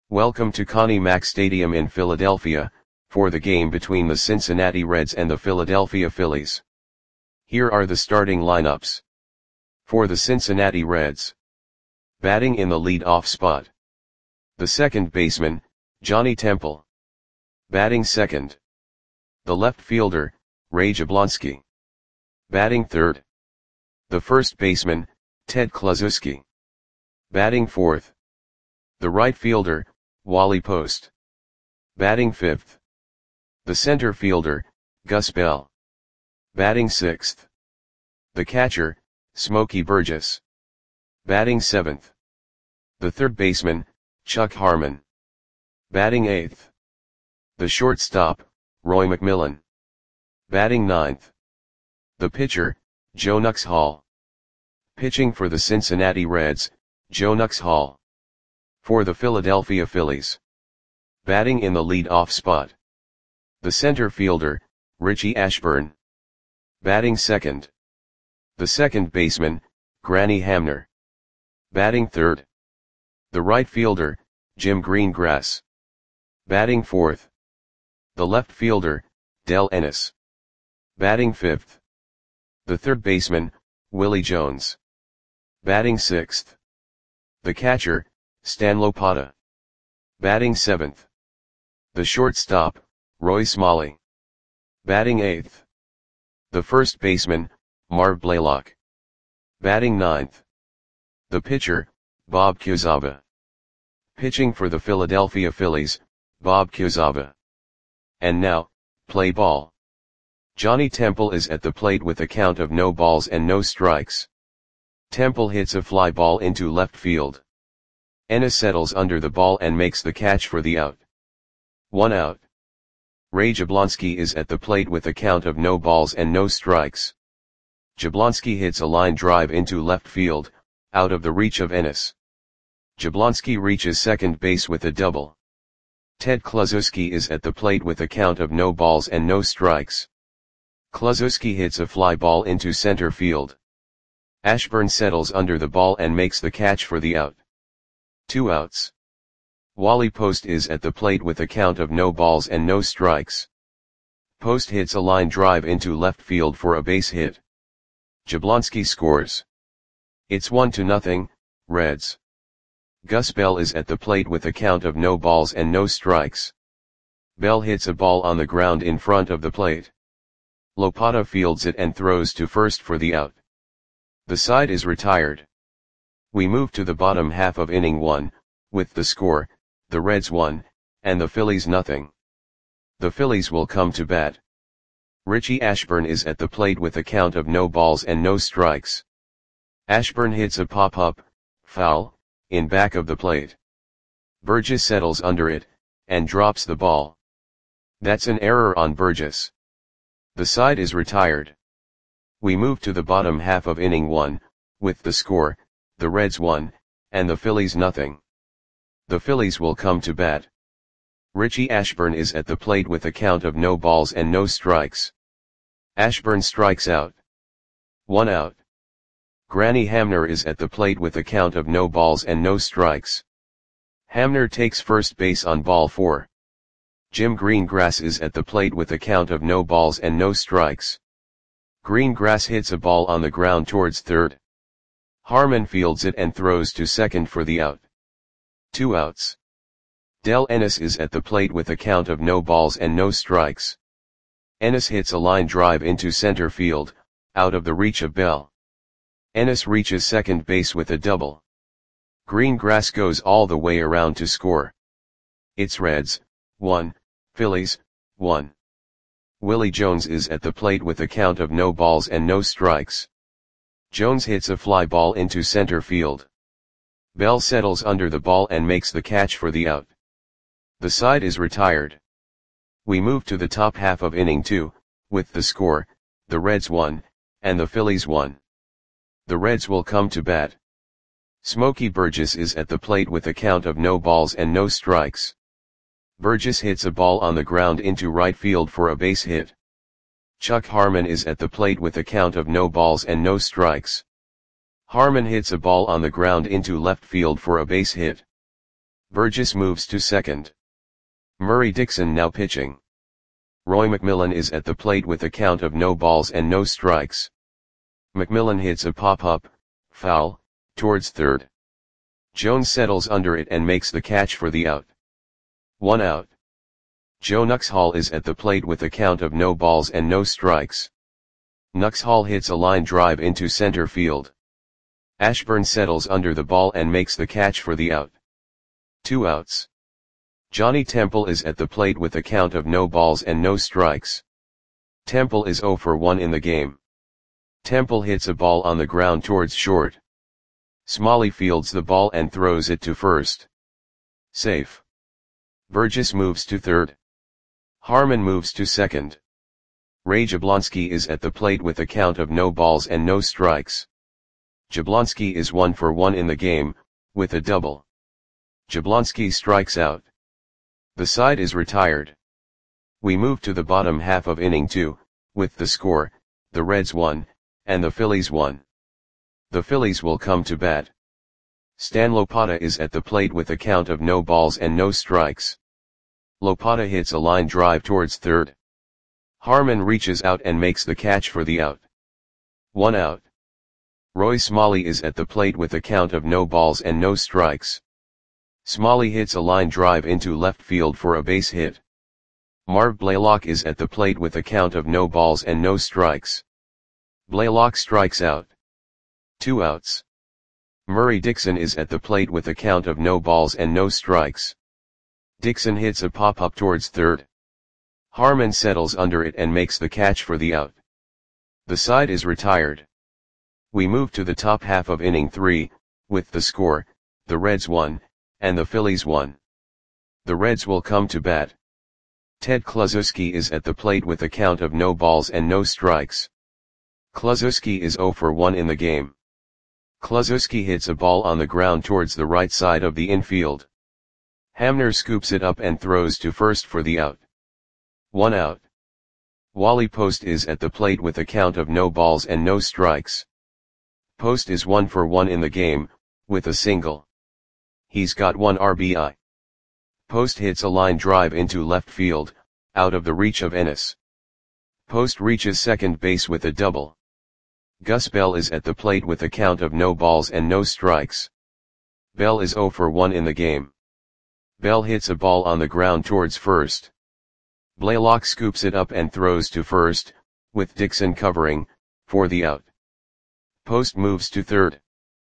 Welcome to Connie Mack Stadium in Philadelphia, for the game between the Cincinnati Reds and the Philadelphia Phillies. Here are the starting lineups. For the Cincinnati Reds. Batting in the lead-off spot. The second baseman, Johnny Temple. Batting second. The left fielder, Ray Jablonski. Batting third. The first baseman, Ted Kluszewski. Batting fourth. The right fielder, Wally Post. Batting fifth. The center fielder, Gus Bell. Batting sixth. The catcher, Smokey Burgess. Batting seventh. The third baseman, Chuck Harmon. Batting eighth. The shortstop, Roy McMillan. Batting ninth. The pitcher, Joe Nuxhall. Pitching for the Cincinnati Reds, Joe Nuxhall. For the Philadelphia Phillies. Batting in the lead-off spot. The center fielder, Richie Ashburn. Batting second. The second baseman, Granny Hamner. Batting third. The right fielder, Jim Greengrass. Batting fourth. The left fielder, Del Ennis. Batting fifth. The third baseman, Willie Jones. Batting sixth. The catcher, Stan Lopata. Batting seventh. The shortstop, Roy Smalley. Batting eighth. The first baseman, Marv Blaylock. Batting ninth. The pitcher, Bob Quezada. Pitching for the Philadelphia Phillies, Bob Quezada. And now, play ball. Johnny Temple is at the plate with a count of no balls and no strikes. Temple hits a fly ball into left field. Ennis settles under the ball and makes the catch for the out. 1 out. Ray Jablonski is at the plate with a count of no balls and no strikes. Jablonski hits a line drive into left field, out of the reach of Ennis. Jablonski reaches second base with a double. Ted Kluszewski is at the plate with a count of no balls and no strikes. Kluszewski hits a fly ball into center field. Ashburn settles under the ball and makes the catch for the out. 2 outs. Wally Post is at the plate with a count of no balls and no strikes. Post hits a line drive into left field for a base hit. Jablonski scores. It's 1-0, Reds. Gus Bell is at the plate with a count of no balls and no strikes. Bell hits a ball on the ground in front of the plate. Lopata fields it and throws to first for the out. The side is retired. We move to the bottom half of inning 1, with the score, the Reds 1, and the Phillies 0. The Phillies will come to bat. Richie Ashburn is at the plate with a count of no balls and no strikes. Ashburn hits a pop-up, foul, in back of the plate. Burgess settles under it, and drops the ball. That's an error on Burgess. The side is retired. We move to the bottom half of inning 1, with the score, the Reds 1, and the Phillies 0. The Phillies will come to bat. Richie Ashburn is at the plate with a count of no balls and no strikes. Ashburn strikes out. 1 out. Granny Hamner is at the plate with a count of no balls and no strikes. Hamner takes first base on ball 4. Jim Greengrass is at the plate with a count of no balls and no strikes. Greengrass hits a ball on the ground towards third. Harmon fields it and throws to second for the out. 2 outs. Del Ennis is at the plate with a count of no balls and no strikes. Ennis hits a line drive into center field, out of the reach of Bell. Ennis reaches second base with a double. Greengrass goes all the way around to score. It's Reds 1, Phillies 1. Willie Jones is at the plate with a count of no balls and no strikes. Jones hits a fly ball into center field. Bell settles under the ball and makes the catch for the out. The side is retired. We move to the top half of inning 2, with the score, the Reds 1, and the Phillies 1. The Reds will come to bat. Smokey Burgess is at the plate with a count of no balls and no strikes. Burgess hits a ball on the ground into right field for a base hit. Chuck Harmon is at the plate with a count of no balls and no strikes. Harmon hits a ball on the ground into left field for a base hit. Burgess moves to second. Murray Dixon now pitching. Roy McMillan is at the plate with a count of no balls and no strikes. McMillan hits a pop-up, foul, towards third. Jones settles under it and makes the catch for the out. 1 out. Joe Nuxhall is at the plate with a count of no balls and no strikes. Nuxhall hits a line drive into center field. Ashburn settles under the ball and makes the catch for the out. 2 outs. Johnny Temple is at the plate with a count of no balls and no strikes. Temple is 0 for 1 in the game. Temple hits a ball on the ground towards short. Smalley fields the ball and throws it to first. Safe. Burgess moves to third. Harmon moves to second. Ray Jablonski is at the plate with a count of no balls and no strikes. Jablonski is 1 for 1 in the game, with a double. Jablonski strikes out. The side is retired. We move to the bottom half of inning 2, with the score, the Reds 1, and the Phillies 1. The Phillies will come to bat. Stan Lopata is at the plate with a count of no balls and no strikes. Lopata hits a line drive towards third. Harmon reaches out and makes the catch for the out. 1 out. Roy Smalley is at the plate with a count of no balls and no strikes. Smalley hits a line drive into left field for a base hit. Marv Blaylock is at the plate with a count of no balls and no strikes. Blaylock strikes out. 2 outs. Murray Dixon is at the plate with a count of no balls and no strikes. Dixon hits a pop-up towards third. Harmon settles under it and makes the catch for the out. The side is retired. We move to the top half of inning 3, with the score, the Reds 1, and the Phillies 1. The Reds will come to bat. Ted Kluszewski is at the plate with a count of no balls and no strikes. Kluszewski is 0 for 1 in the game. Kluszewski hits a ball on the ground towards the right side of the infield. Hamner scoops it up and throws to first for the out. 1 out. Wally Post is at the plate with a count of no balls and no strikes. Post is 1 for 1 in the game, with a single. He's got 1 RBI. Post hits a line drive into left field, out of the reach of Ennis. Post reaches second base with a double. Gus Bell is at the plate with a count of no balls and no strikes. Bell is 0 for 1 in the game. Bell hits a ball on the ground towards first. Blaylock scoops it up and throws to first, with Dixon covering, for the out. Post moves to third.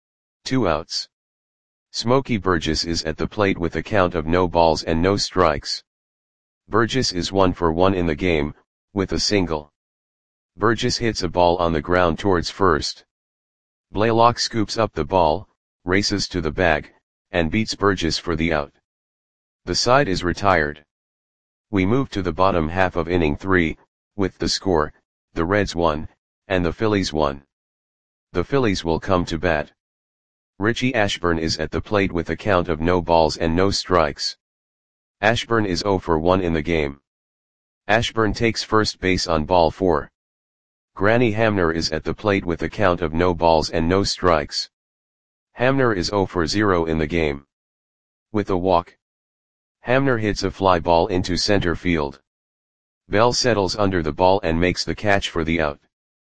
2 outs. Smokey Burgess is at the plate with a count of no balls and no strikes. Burgess is 1 for 1 in the game, with a single. Burgess hits a ball on the ground towards first. Blaylock scoops up the ball, races to the bag, and beats Burgess for the out. The side is retired. We move to the bottom half of inning 3, with the score, the Reds 1, and the Phillies 1. The Phillies will come to bat. Richie Ashburn is at the plate with a count of no balls and no strikes. Ashburn is 0 for 1 in the game. Ashburn takes first base on ball 4. Granny Hamner is at the plate with a count of no balls and no strikes. Hamner is 0 for 0 in the game. With a walk. Hamner hits a fly ball into center field. Bell settles under the ball and makes the catch for the out.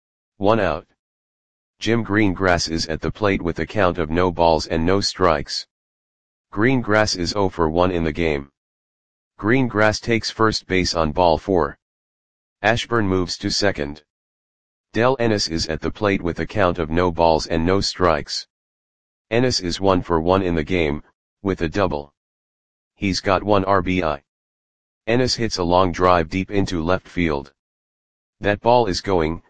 1 out. Jim Greengrass is at the plate with a count of no balls and no strikes. Greengrass is 0 for 1 in the game. Greengrass takes first base on ball 4. Ashburn moves to second. Del Ennis is at the plate with a count of no balls and no strikes. Ennis is 1 for 1 in the game, with a double. He's got 1 RBI. Ennis hits a long drive deep into left field. That ball is gone.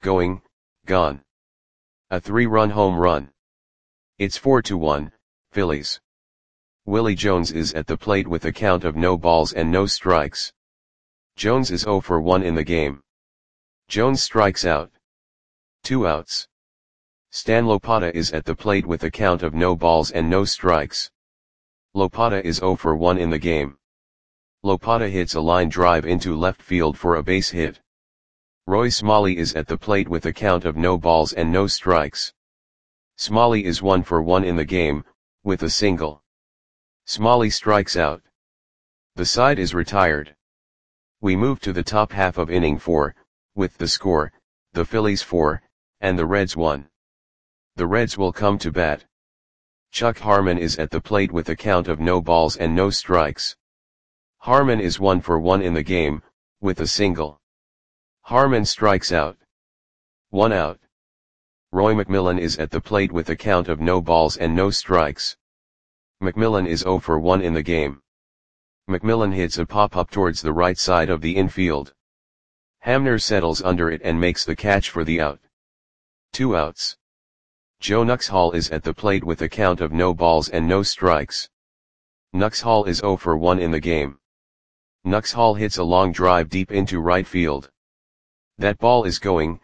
A 3-run home run. It's 4-1, Phillies. Willie Jones is at the plate with a count of no balls and no strikes. Jones is 0 for 1 in the game. Jones strikes out. 2 outs. Stan Lopata is at the plate with a count of no balls and no strikes. Lopata is 0 for 1 in the game. Lopata hits a line drive into left field for a base hit. Roy Smalley is at the plate with a count of no balls and no strikes. Smalley is 1 for 1 in the game, with a single. Smalley strikes out. The side is retired. We move to the top half of inning 4, with the score, the Phillies 4, and the Reds 1. The Reds will come to bat. Chuck Harmon is at the plate with a count of no balls and no strikes. Harmon is 1 for 1 in the game, with a single. Harmon strikes out. 1 out. Roy McMillan is at the plate with a count of no balls and no strikes. McMillan is 0 for 1 in the game. McMillan hits a pop-up towards the right side of the infield. Hamner settles under it and makes the catch for the out. 2 outs. Joe Nuxhall is at the plate with a count of no balls and no strikes. Nuxhall is 0 for 1 in the game. Nuxhall hits a long drive deep into right field. That ball is going,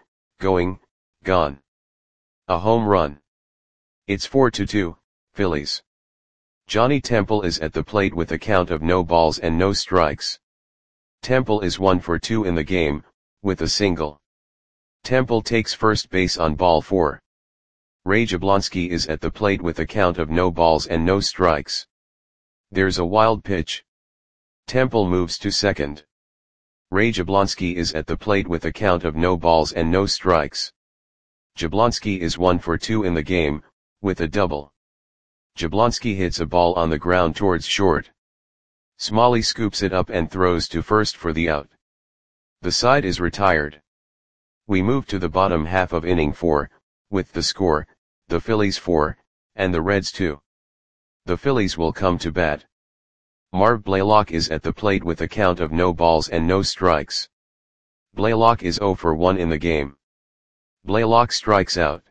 gone. A home run. It's 4-2, Phillies. Johnny Temple is at the plate with a count of no balls and no strikes. Temple is 1 for 2 in the game, with a single. Temple takes first base on ball 4. Ray Jablonski is at the plate with a count of no balls and no strikes. There's a wild pitch. Temple moves to second. Ray Jablonski is at the plate with a count of no balls and no strikes. Jablonski is 1 for 2 in the game, with a double. Jablonski hits a ball on the ground towards short. Smalley scoops it up and throws to first for the out. The side is retired. We move to the bottom half of inning 4, with the score, the Phillies 4, and the Reds 2. The Phillies will come to bat. Marv Blaylock is at the plate with a count of no balls and no strikes. Blaylock is 0 for 1 in the game. Blaylock strikes out.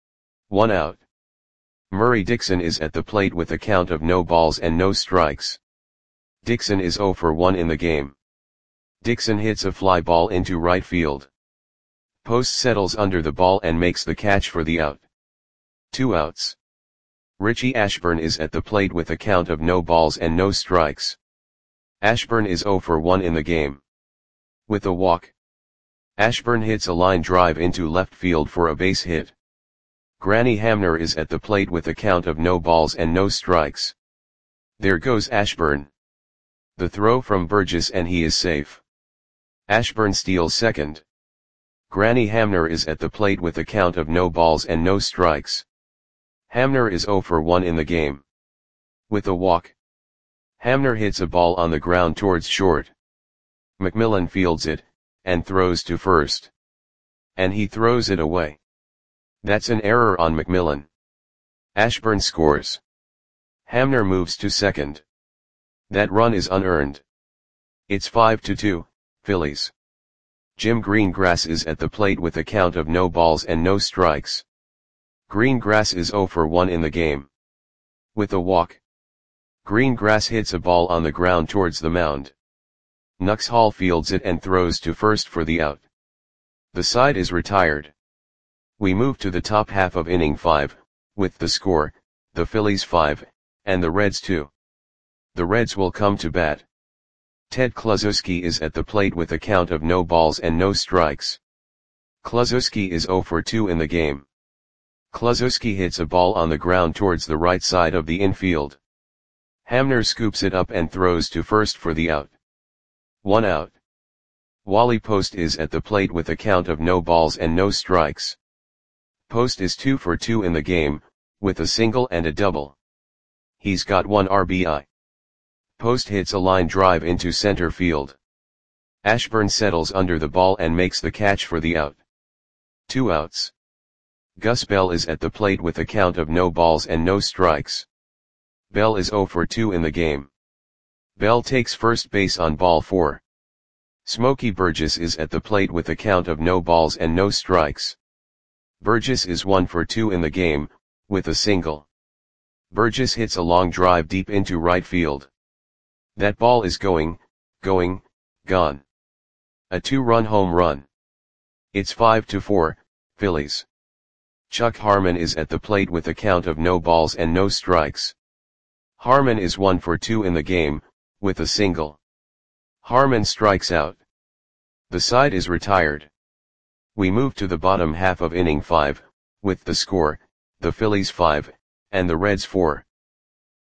1 out. Murray Dixon is at the plate with a count of no balls and no strikes. Dixon is 0 for 1 in the game. Dixon hits a fly ball into right field. Post settles under the ball and makes the catch for the out. 2 outs. Richie Ashburn is at the plate with a count of no balls and no strikes. Ashburn is 0 for 1 in the game. With a walk. Ashburn hits a line drive into left field for a base hit. Granny Hamner is at the plate with a count of no balls and no strikes. There goes Ashburn. The throw from Burgess and he is safe. Ashburn steals second. Granny Hamner is at the plate with a count of no balls and no strikes. Hamner is 0 for 1 in the game. With a walk. Hamner hits a ball on the ground towards short. McMillan fields it, and throws to first. And he throws it away. That's an error on McMillan. Ashburn scores. Hamner moves to second. That run is unearned. It's 5-2, Phillies. Jim Greengrass is at the plate with a count of no balls and no strikes. Greengrass is 0 for 1 in the game. With a walk. Greengrass hits a ball on the ground towards the mound. Nuxhall fields it and throws to first for the out. The side is retired. We move to the top half of inning 5, with the score, the Phillies 5, and the Reds 2. The Reds will come to bat. Ted Kluszewski is at the plate with a count of no balls and no strikes. Kluszewski is 0 for 2 in the game. Kluszewski hits a ball on the ground towards the right side of the infield. Hamner scoops it up and throws to first for the out. 1 out. Wally Post is at the plate with a count of no balls and no strikes. Post is 2 for 2 in the game, with a single and a double. He's got 1 RBI. Post hits a line drive into center field. Ashburn settles under the ball and makes the catch for the out. 2 outs. Gus Bell is at the plate with a count of no balls and no strikes. Bell is 0 for 2 in the game. Bell takes first base on ball 4. Smokey Burgess is at the plate with a count of no balls and no strikes. Burgess is 1 for 2 in the game, with a single. Burgess hits a long drive deep into right field. That ball is going, gone. A 2-run home run. It's 5-4, Phillies. Chuck Harmon is at the plate with a count of no balls and no strikes. Harmon is 1 for 2 in the game, with a single. Harmon strikes out. The side is retired. We move to the bottom half of inning 5, with the score, the Phillies 5, and the Reds 4.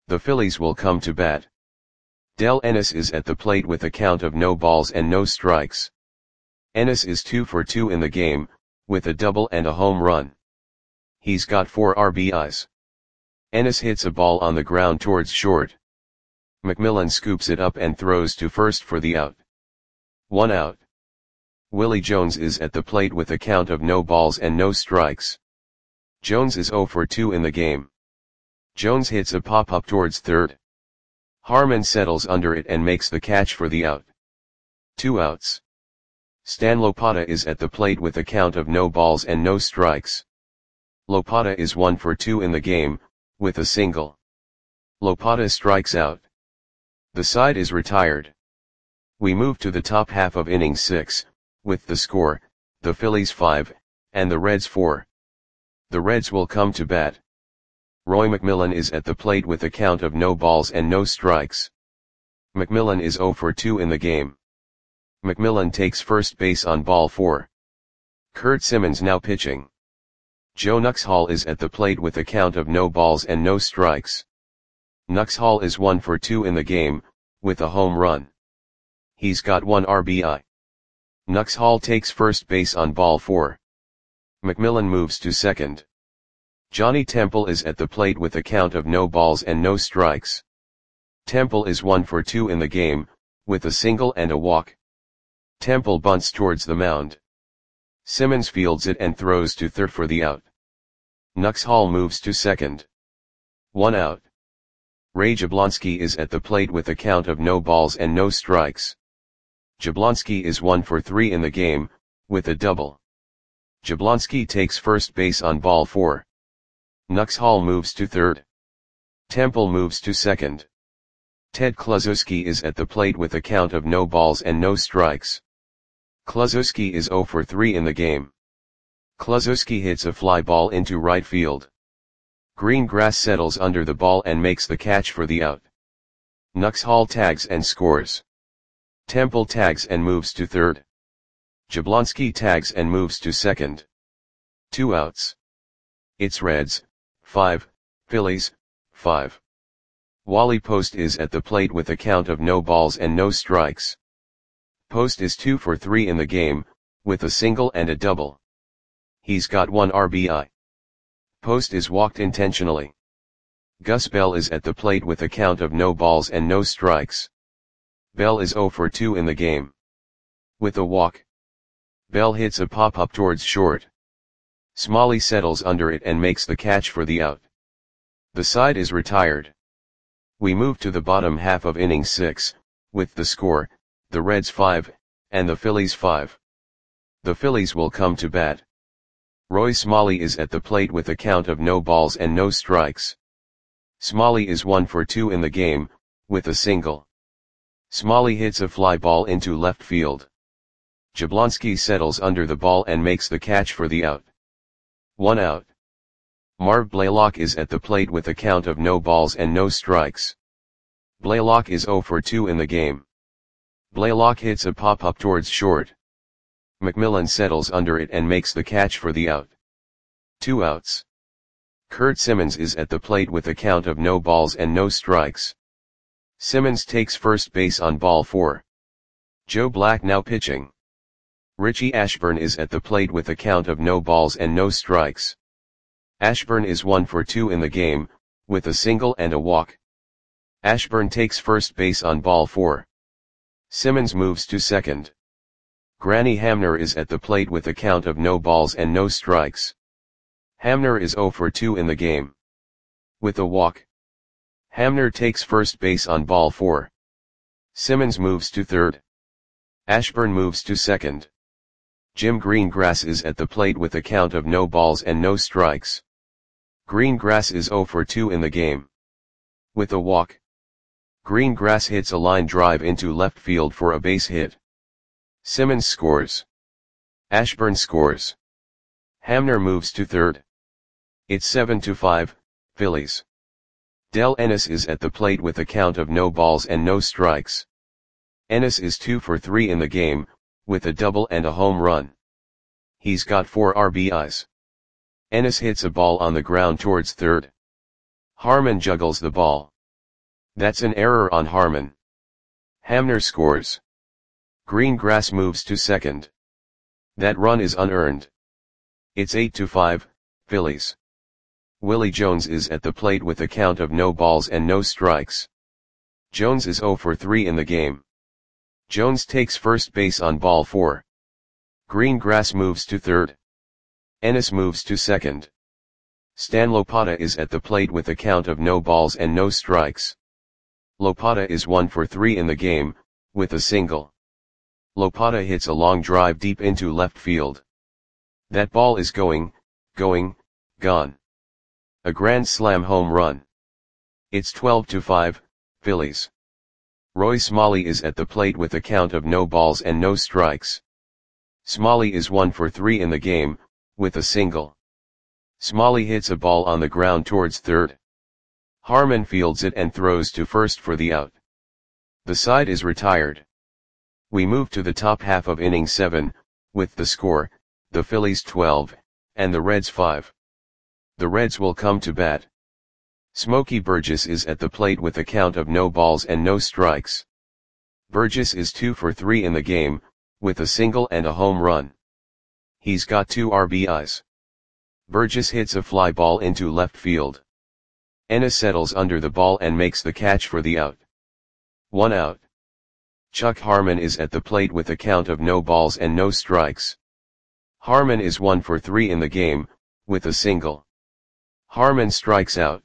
The Phillies will come to bat. Del Ennis is at the plate with a count of no balls and no strikes. Ennis is 2 for 2 in the game, with a double and a home run. He's got 4 RBIs. Ennis hits a ball on the ground towards short. McMillan scoops it up and throws to first for the out. 1 out. Willie Jones is at the plate with a count of no balls and no strikes. Jones is 0 for 2 in the game. Jones hits a pop-up towards third. Harmon settles under it and makes the catch for the out. 2 outs. Stan Lopata is at the plate with a count of no balls and no strikes. Lopata is 1 for 2 in the game, with a single. Lopata strikes out. The side is retired. We move to the top half of inning 6, with the score, the Phillies 5, and the Reds 4. The Reds will come to bat. Roy McMillan is at the plate with a count of no balls and no strikes. McMillan is 0 for 2 in the game. McMillan takes first base on ball 4. Kurt Simmons now pitching. Joe Nuxhall is at the plate with a count of no balls and no strikes. Nuxhall is 1 for 2 in the game, with a home run. He's got 1 RBI. Nuxhall takes first base on ball 4. McMillan moves to second. Johnny Temple is at the plate with a count of no balls and no strikes. Temple is 1 for 2 in the game, with a single and a walk. Temple bunts towards the mound. Simmons fields it and throws to third for the out. Nuxhall moves to second. 1 out. Ray Jablonski is at the plate with a count of no balls and no strikes. Jablonski is 1 for 3 in the game, with a double. Jablonski takes first base on ball 4. Nuxhall moves to third. Temple moves to second. Ted Kluszewski is at the plate with a count of no balls and no strikes. Kluszewski is 0 for 3 in the game. Kluszewski hits a fly ball into right field. Greengrass settles under the ball and makes the catch for the out. Nuxhall tags and scores. Temple tags and moves to third. Jablonski tags and moves to second. 2 outs. It's Reds, 5, Phillies, 5. Wally Post is at the plate with a count of no balls and no strikes. Post is 2 for 3 in the game, with a single and a double. He's got 1 RBI. Post is walked intentionally. Gus Bell is at the plate with a count of no balls and no strikes. Bell is 0 for 2 in the game. With a walk. Bell hits a pop-up towards short. Smalley settles under it and makes the catch for the out. The side is retired. We move to the bottom half of inning 6, with the score, the Reds 5, and the Phillies 5. The Phillies will come to bat. Roy Smalley is at the plate with a count of no balls and no strikes. Smalley is 1 for 2 in the game, with a single. Smalley hits a fly ball into left field. Jablonski settles under the ball and makes the catch for the out. 1 out. Marv Blaylock is at the plate with a count of no balls and no strikes. Blaylock is 0 for 2 in the game. Blaylock hits a pop-up towards short. McMillan settles under it and makes the catch for the out. 2 outs. Kurt Simmons is at the plate with a count of no balls and no strikes. Simmons takes first base on ball 4. Joe Black now pitching. Richie Ashburn is at the plate with a count of no balls and no strikes. Ashburn is 1 for 2 in the game, with a single and a walk. Ashburn takes first base on ball 4. Simmons moves to second. Granny Hamner is at the plate with a count of no balls and no strikes. Hamner is 0 for 2 in the game. With a walk. Hamner takes first base on ball 4. Simmons moves to third. Ashburn moves to second. Jim Greengrass is at the plate with a count of no balls and no strikes. Greengrass is 0 for 2 in the game. With a walk. Greengrass hits a line drive into left field for a base hit. Simmons scores. Ashburn scores. Hamner moves to third. It's 7-5, Phillies. Del Ennis is at the plate with a count of no balls and no strikes. Ennis is 2 for 3 in the game, with a double and a home run. He's got 4 RBIs. Ennis hits a ball on the ground towards third. Harmon juggles the ball. That's an error on Harmon. Hamner scores. Green grass moves to second. That run is unearned. It's 8-5, Phillies. Willie Jones is at the plate with a count of no balls and no strikes. Jones is 0 for 3 in the game. Jones takes first base on ball 4. Green grass moves to third. Ennis moves to second. Stan Lopata is at the plate with a count of no balls and no strikes. Lopata is 1 for 3 in the game, with a single. Lopata hits a long drive deep into left field. That ball is going, gone. A grand slam home run. It's 12-5, Phillies. Roy Smalley is at the plate with a count of no balls and no strikes. Smalley is 1 for 3 in the game, with a single. Smalley hits a ball on the ground towards third. Harmon fields it and throws to first for the out. The side is retired. We move to the top half of inning 7, with the score, the Phillies 12, and the Reds 5. The Reds will come to bat. Smokey Burgess is at the plate with a count of no balls and no strikes. Burgess is 2 for 3 in the game, with a single and a home run. He's got 2 RBIs. Burgess hits a fly ball into left field. Ennis settles under the ball and makes the catch for the out. 1 out. Chuck Harmon is at the plate with a count of no balls and no strikes. Harmon is 1 for 3 in the game, with a single. Harmon strikes out.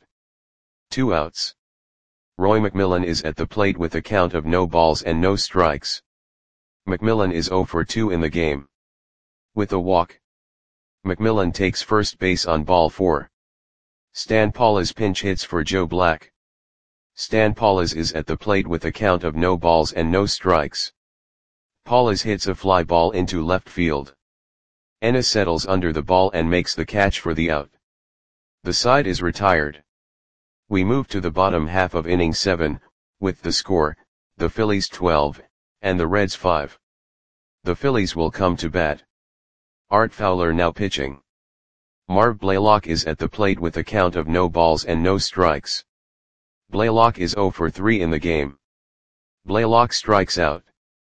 2 outs. Roy McMillan is at the plate with a count of no balls and no strikes. McMillan is 0 for 2 in the game. With a walk. McMillan takes first base on ball 4. Stan Paules pinch hits for Joe Black. Stan Paules is at the plate with a count of no balls and no strikes. Paules hits a fly ball into left field. Ennis settles under the ball and makes the catch for the out. The side is retired. We move to the bottom half of inning 7, with the score, the Phillies 12, and the Reds 5. The Phillies will come to bat. Art Fowler now pitching. Marv Blaylock is at the plate with a count of no balls and no strikes. Blaylock is 0 for 3 in the game. Blaylock strikes out.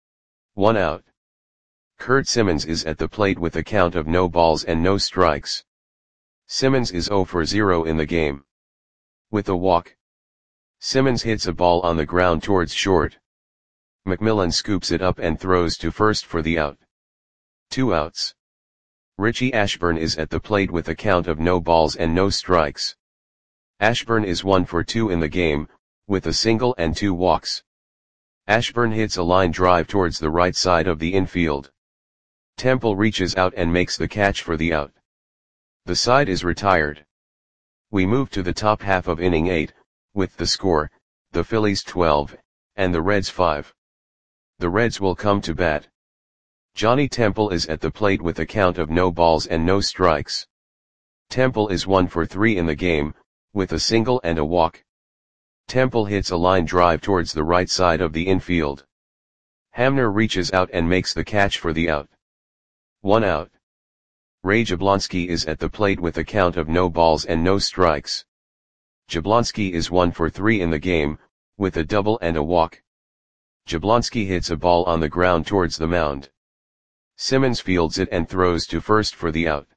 1 out. Kurt Simmons is at the plate with a count of no balls and no strikes. Simmons is 0 for 0 in the game. With a walk. Simmons hits a ball on the ground towards short. McMillan scoops it up and throws to first for the out. 2 outs. Richie Ashburn is at the plate with a count of no balls and no strikes. Ashburn is 1 for 2 in the game, with a single and 2 walks. Ashburn hits a line drive towards the right side of the infield. Temple reaches out and makes the catch for the out. The side is retired. We move to the top half of inning 8, with the score, the Phillies 12, and the Reds 5. The Reds will come to bat. Johnny Temple is at the plate with a count of no balls and no strikes. Temple is 1 for 3 in the game, with a single and a walk. Temple hits a line drive towards the right side of the infield. Hamner reaches out and makes the catch for the out. 1 out. Ray Jablonski is at the plate with a count of no balls and no strikes. Jablonski is 1 for 3 in the game, with a double and a walk. Jablonski hits a ball on the ground towards the mound. Simmons fields it and throws to first for the out.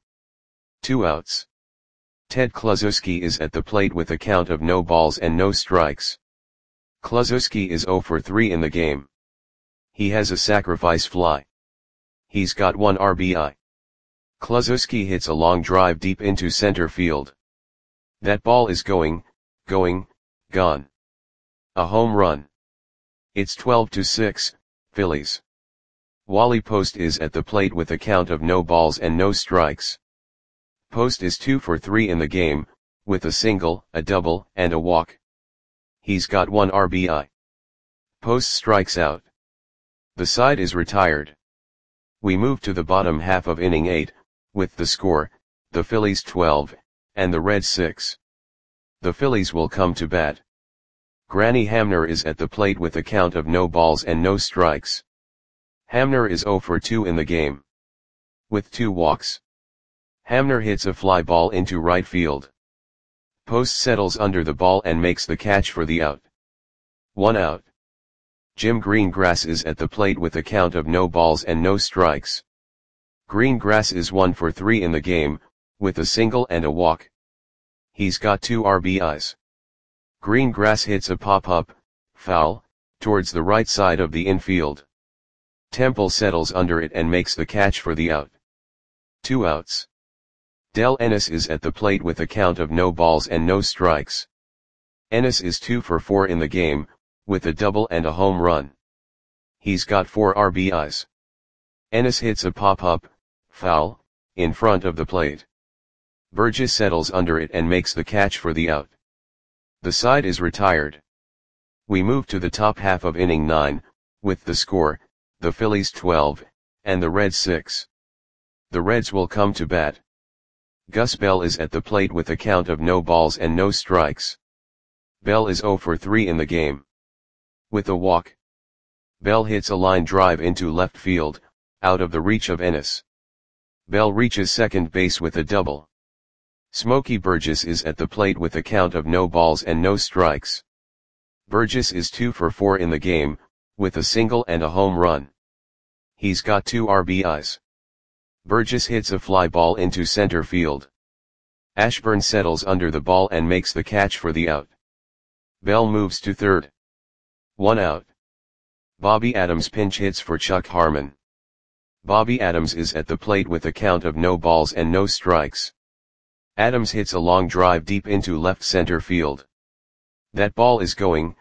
2 outs. Ted Kluszewski is at the plate with a count of no balls and no strikes. Kluszewski is 0 for 3 in the game. He has a sacrifice fly. He's got 1 RBI. Kluszewski hits a long drive deep into center field. That ball is going, gone. A home run. It's 12-6, Phillies. Wally Post is at the plate with a count of no balls and no strikes. Post is 2 for 3 in the game, with a single, a double, and a walk. He's got 1 RBI. Post strikes out. The side is retired. We move to the bottom half of inning 8, with the score, the Phillies 12, and the Reds 6. The Phillies will come to bat. Granny Hamner is at the plate with a count of no balls and no strikes. Hamner is 0 for 2 in the game. With 2 walks. Hamner hits a fly ball into right field. Post settles under the ball and makes the catch for the out. 1 out. Jim Greengrass is at the plate with a count of no balls and no strikes. Greengrass is 1 for 3 in the game, with a single and a walk. He's got 2 RBIs. Greengrass hits a pop-up, foul, towards the right side of the infield. Temple settles under it and makes the catch for the out. 2 outs. Del Ennis is at the plate with a count of no balls and no strikes. Ennis is 2 for 4 in the game, with a double and a home run. He's got 4 RBIs. Ennis hits a pop-up, foul, in front of the plate. Burgess settles under it and makes the catch for the out. The side is retired. We move to the top half of inning 9, with the score, the Phillies 12, and the Reds 6. The Reds will come to bat. Gus Bell is at the plate with a count of no balls and no strikes. Bell is 0 for 3 in the game. With a walk. Bell hits a line drive into left field, out of the reach of Ennis. Bell reaches second base with a double. Smokey Burgess is at the plate with a count of no balls and no strikes. Burgess is 2 for 4 in the game, with a single and a home run. He's got 2 RBIs. Burgess hits a fly ball into center field. Ashburn settles under the ball and makes the catch for the out. Bell moves to third. 1 out. Bobby Adams pinch hits for Chuck Harmon. Bobby Adams is at the plate with a count of no balls and no strikes. Adams hits a long drive deep into left center field. That ball is gone.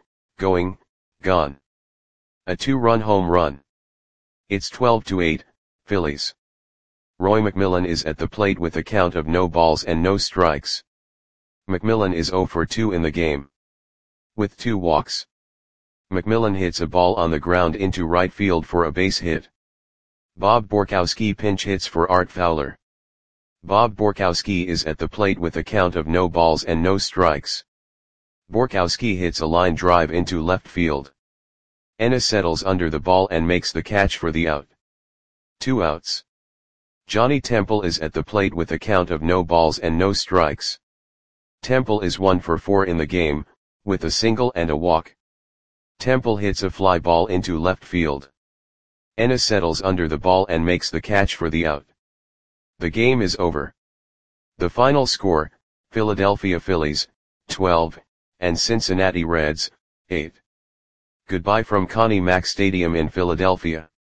A 2-run home run. It's 12-8, Phillies. Roy McMillan is at the plate with a count of no balls and no strikes. McMillan is 0 for 2 in the game. With 2 walks. McMillan hits a ball on the ground into right field for a base hit. Bob Borkowski pinch hits for Art Fowler. Bob Borkowski is at the plate with a count of no balls and no strikes. Borkowski hits a line drive into left field. Ennis settles under the ball and makes the catch for the out. 2 outs. Johnny Temple is at the plate with a count of no balls and no strikes. Temple is 1 for 4 in the game, with a single and a walk. Temple hits a fly ball into left field. Ennis settles under the ball and makes the catch for the out. The game is over. The final score, Philadelphia Phillies, 12, and Cincinnati Reds, 8. Goodbye from Connie Mack Stadium in Philadelphia.